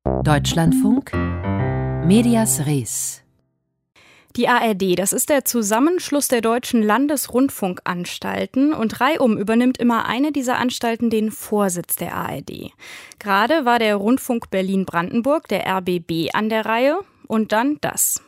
Deutschlandfunk Medias Res. Die ARD, das ist der Zusammenschluss der deutschen Landesrundfunkanstalten und reihum übernimmt immer eine dieser Anstalten den Vorsitz der ARD. Gerade war der Rundfunk Berlin-Brandenburg, der RBB, an der Reihe und dann das.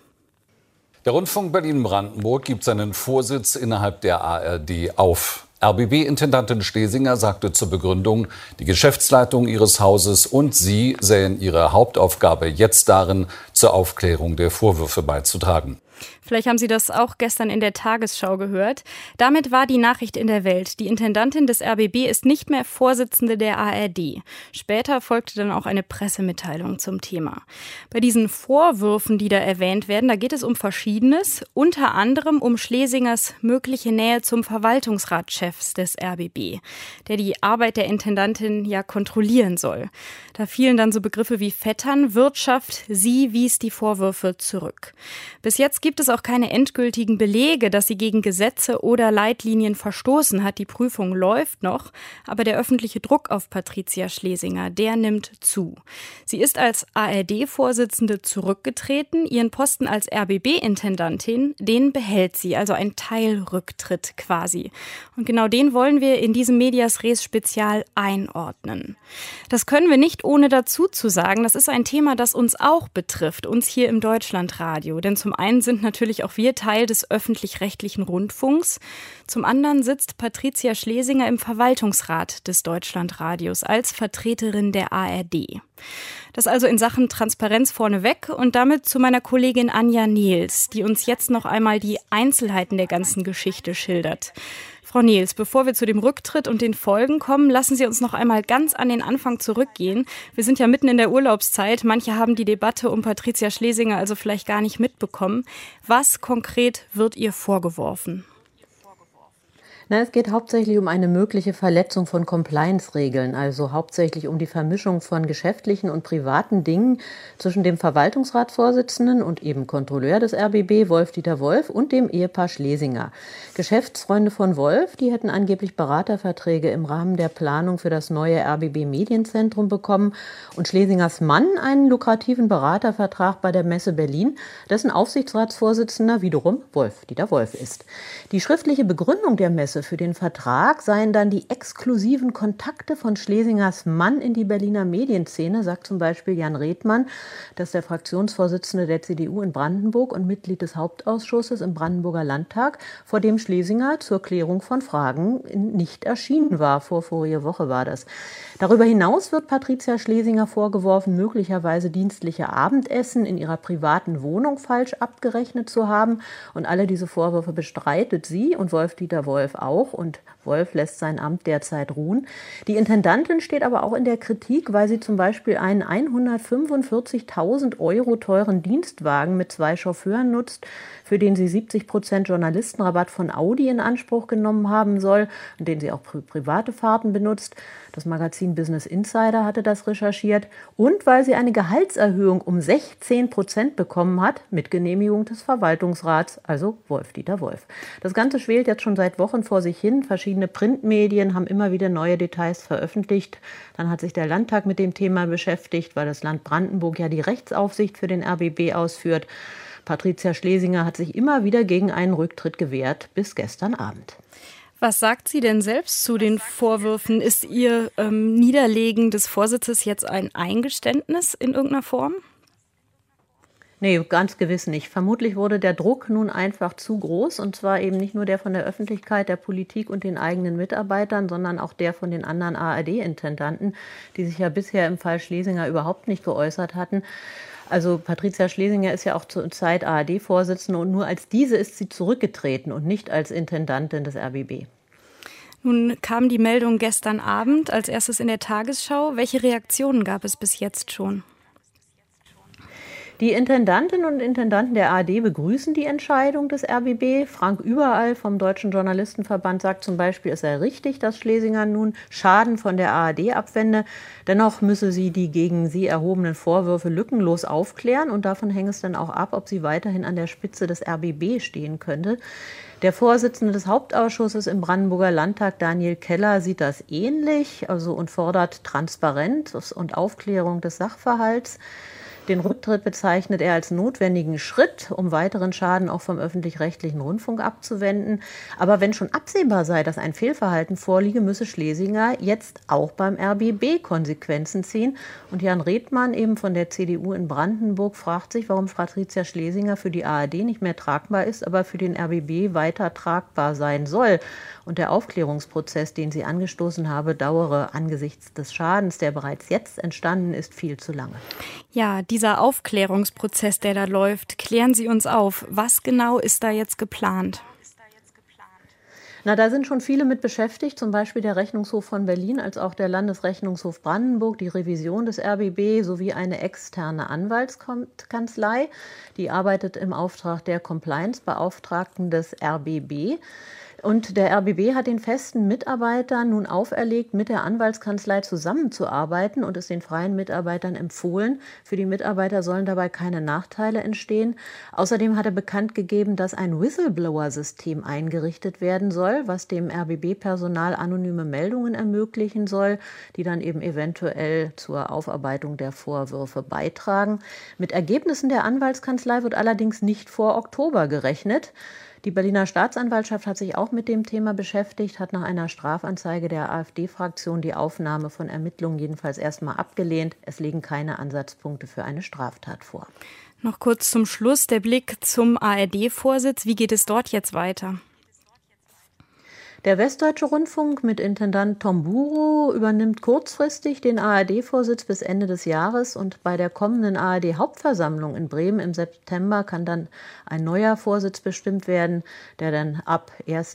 Der Rundfunk Berlin-Brandenburg gibt seinen Vorsitz innerhalb der ARD auf. RBB-Intendantin Schlesinger sagte zur Begründung, die Geschäftsleitung ihres Hauses und sie sähen ihre Hauptaufgabe jetzt darin, zur Aufklärung der Vorwürfe beizutragen. Vielleicht haben Sie das auch gestern in der Tagesschau gehört. Damit war die Nachricht in der Welt. Die Intendantin des RBB ist nicht mehr Vorsitzende der ARD. Später folgte dann auch eine Pressemitteilung zum Thema. Bei diesen Vorwürfen, die da erwähnt werden, da geht es um Verschiedenes, unter anderem um Schlesingers mögliche Nähe zum Verwaltungsratschef des RBB, der die Arbeit der Intendantin ja kontrollieren soll. Da fielen dann so Begriffe wie Vettern, Wirtschaft. Sie wies die Vorwürfe zurück. Bis jetzt gibt es auch keine endgültigen Belege, dass sie gegen Gesetze oder Leitlinien verstoßen hat. Die Prüfung läuft noch, aber der öffentliche Druck auf Patricia Schlesinger, der nimmt zu. Sie ist als ARD-Vorsitzende zurückgetreten. Ihren Posten als RBB-Intendantin, den behält sie, also ein Teilrücktritt quasi. Und genau den wollen wir in diesem Medias Res Spezial einordnen. Das können wir nicht ohne dazu zu sagen. Das ist ein Thema, das uns auch betrifft, uns hier im Deutschlandradio. Denn zum einen sind natürlich auch wir Teil des öffentlich-rechtlichen Rundfunks. Zum anderen sitzt Patricia Schlesinger im Verwaltungsrat des Deutschlandradios als Vertreterin der ARD. Das also in Sachen Transparenz vorneweg und damit zu meiner Kollegin Anja Nehls, die uns jetzt noch einmal die Einzelheiten der ganzen Geschichte schildert. Frau Nehls, bevor wir zu dem Rücktritt und den Folgen kommen, lassen Sie uns noch einmal ganz an den Anfang zurückgehen. Wir sind ja mitten in der Urlaubszeit. Manche haben die Debatte um Patricia Schlesinger also vielleicht gar nicht mitbekommen. Was konkret wird ihr vorgeworfen? Es geht hauptsächlich um eine mögliche Verletzung von Compliance-Regeln, also hauptsächlich um die Vermischung von geschäftlichen und privaten Dingen zwischen dem Verwaltungsratsvorsitzenden und eben Kontrolleur des RBB, Wolf-Dieter Wolf, und dem Ehepaar Schlesinger. Geschäftsfreunde von Wolf, die hätten angeblich Beraterverträge im Rahmen der Planung für das neue RBB-Medienzentrum bekommen und Schlesingers Mann einen lukrativen Beratervertrag bei der Messe Berlin, dessen Aufsichtsratsvorsitzender wiederum Wolf-Dieter Wolf ist. Die schriftliche Begründung der Messe für den Vertrag seien dann die exklusiven Kontakte von Schlesingers Mann in die Berliner Medienszene, sagt zum Beispiel Jan Redmann, das ist der Fraktionsvorsitzende der CDU in Brandenburg und Mitglied des Hauptausschusses im Brandenburger Landtag, vor dem Schlesinger zur Klärung von Fragen nicht erschienen war. Vorige Woche war das. Darüber hinaus wird Patricia Schlesinger vorgeworfen, möglicherweise dienstliche Abendessen in ihrer privaten Wohnung falsch abgerechnet zu haben. Und alle diese Vorwürfe bestreitet sie und Wolf-Dieter Wolf auch. Und Wolf lässt sein Amt derzeit ruhen. Die Intendantin steht aber auch in der Kritik, weil sie zum Beispiel einen 145.000 € teuren Dienstwagen mit 2 Chauffeuren nutzt, für den sie 70% Journalistenrabatt von Audi in Anspruch genommen haben soll und den sie auch für private Fahrten benutzt. Das Magazin Business Insider hatte das recherchiert. Und weil sie eine Gehaltserhöhung um 16% bekommen hat, mit Genehmigung des Verwaltungsrats, also Wolf-Dieter Wolf. Das Ganze schwelt jetzt schon seit Wochen vor sich hin. Verschiedene Printmedien haben immer wieder neue Details veröffentlicht. Dann hat sich der Landtag mit dem Thema beschäftigt, weil das Land Brandenburg ja die Rechtsaufsicht für den RBB ausführt. Patricia Schlesinger hat sich immer wieder gegen einen Rücktritt gewehrt, bis gestern Abend. Was sagt sie denn selbst zu den Vorwürfen? Ist ihr Niederlegen des Vorsitzes jetzt ein Eingeständnis in irgendeiner Form? Nee, ganz gewiss nicht. Vermutlich wurde der Druck nun einfach zu groß, und zwar eben nicht nur der von der Öffentlichkeit, der Politik und den eigenen Mitarbeitern, sondern auch der von den anderen ARD-Intendanten, die sich ja bisher im Fall Schlesinger überhaupt nicht geäußert hatten. Also Patricia Schlesinger ist ja auch zur Zeit ARD-Vorsitzende und nur als diese ist sie zurückgetreten und nicht als Intendantin des RBB. Nun kam die Meldung gestern Abend als erstes in der Tagesschau. Welche Reaktionen gab es bis jetzt schon? Die Intendantinnen und Intendanten der ARD begrüßen die Entscheidung des RBB. Frank Überall vom Deutschen Journalistenverband sagt zum Beispiel, es sei richtig, dass Schlesinger nun Schaden von der ARD abwende. Dennoch müsse sie die gegen sie erhobenen Vorwürfe lückenlos aufklären und davon hänge es dann auch ab, ob sie weiterhin an der Spitze des RBB stehen könnte. Der Vorsitzende des Hauptausschusses im Brandenburger Landtag, Daniel Keller, sieht das ähnlich, und fordert Transparenz und Aufklärung des Sachverhalts. Den Rücktritt bezeichnet er als notwendigen Schritt, um weiteren Schaden auch vom öffentlich-rechtlichen Rundfunk abzuwenden. Aber wenn schon absehbar sei, dass ein Fehlverhalten vorliege, müsse Schlesinger jetzt auch beim RBB Konsequenzen ziehen. Und Jan Redmann, eben von der CDU in Brandenburg, fragt sich, warum Patricia Schlesinger für die ARD nicht mehr tragbar ist, aber für den RBB weiter tragbar sein soll. Und der Aufklärungsprozess, den sie angestoßen habe, dauere angesichts des Schadens, der bereits jetzt entstanden ist, viel zu lange. Ja, dieser Aufklärungsprozess, der da läuft, klären Sie uns auf. Was genau ist da jetzt geplant? Na, da sind schon viele mit beschäftigt, zum Beispiel der Rechnungshof von Berlin als auch der Landesrechnungshof Brandenburg, die Revision des RBB sowie eine externe Anwaltskanzlei. Die arbeitet im Auftrag der Compliance-Beauftragten des RBB. Und der RBB hat den festen Mitarbeitern nun auferlegt, mit der Anwaltskanzlei zusammenzuarbeiten und es den freien Mitarbeitern empfohlen. Für die Mitarbeiter sollen dabei keine Nachteile entstehen. Außerdem hat er bekannt gegeben, dass ein Whistleblower-System eingerichtet werden soll, was dem RBB-Personal anonyme Meldungen ermöglichen soll, die dann eben eventuell zur Aufarbeitung der Vorwürfe beitragen. Mit Ergebnissen der Anwaltskanzlei wird allerdings nicht vor Oktober gerechnet. Die Berliner Staatsanwaltschaft hat sich auch mit dem Thema beschäftigt, hat nach einer Strafanzeige der AfD-Fraktion die Aufnahme von Ermittlungen jedenfalls erstmal abgelehnt. Es liegen keine Ansatzpunkte für eine Straftat vor. Noch kurz zum Schluss der Blick zum ARD-Vorsitz. Wie geht es dort jetzt weiter? Der Westdeutsche Rundfunk mit Intendant Tom Buro übernimmt kurzfristig den ARD-Vorsitz bis Ende des Jahres und bei der kommenden ARD-Hauptversammlung in Bremen im September kann dann ein neuer Vorsitz bestimmt werden, der dann ab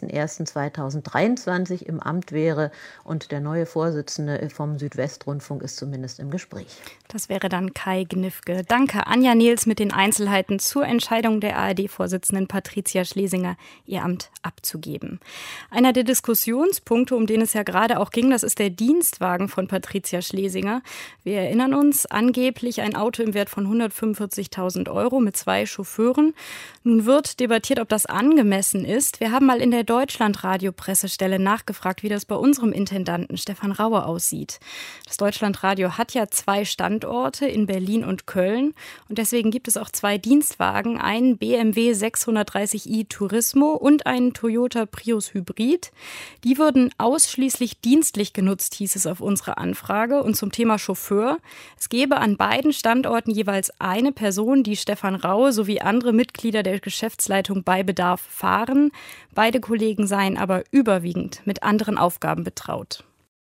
01.01.2023 im Amt wäre und der neue Vorsitzende vom Südwestrundfunk ist zumindest im Gespräch. Das wäre dann Kai Gnifke. Danke, Anja Nils, mit den Einzelheiten zur Entscheidung der ARD-Vorsitzenden Patricia Schlesinger, ihr Amt abzugeben. Einer der Diskussionspunkte, um den es ja gerade auch ging, das ist der Dienstwagen von Patricia Schlesinger. Wir erinnern uns, angeblich ein Auto im Wert von 145.000 € mit 2 Chauffeuren. Nun wird debattiert, ob das angemessen ist. Wir haben mal in der Deutschlandradio-Pressestelle nachgefragt, wie das bei unserem Intendanten Stefan Raue aussieht. Das Deutschlandradio hat ja 2 Standorte in Berlin und Köln und deswegen gibt es auch 2 Dienstwagen, einen BMW 630i Turismo und einen Toyota Prius Hybrid. Die würden ausschließlich dienstlich genutzt, hieß es auf unsere Anfrage. Und zum Thema Chauffeur: Es gäbe an beiden Standorten jeweils eine Person, die Stefan Raue sowie andere Mitglieder der Geschäftsleitung bei Bedarf fahren. Beide Kollegen seien aber überwiegend mit anderen Aufgaben betraut.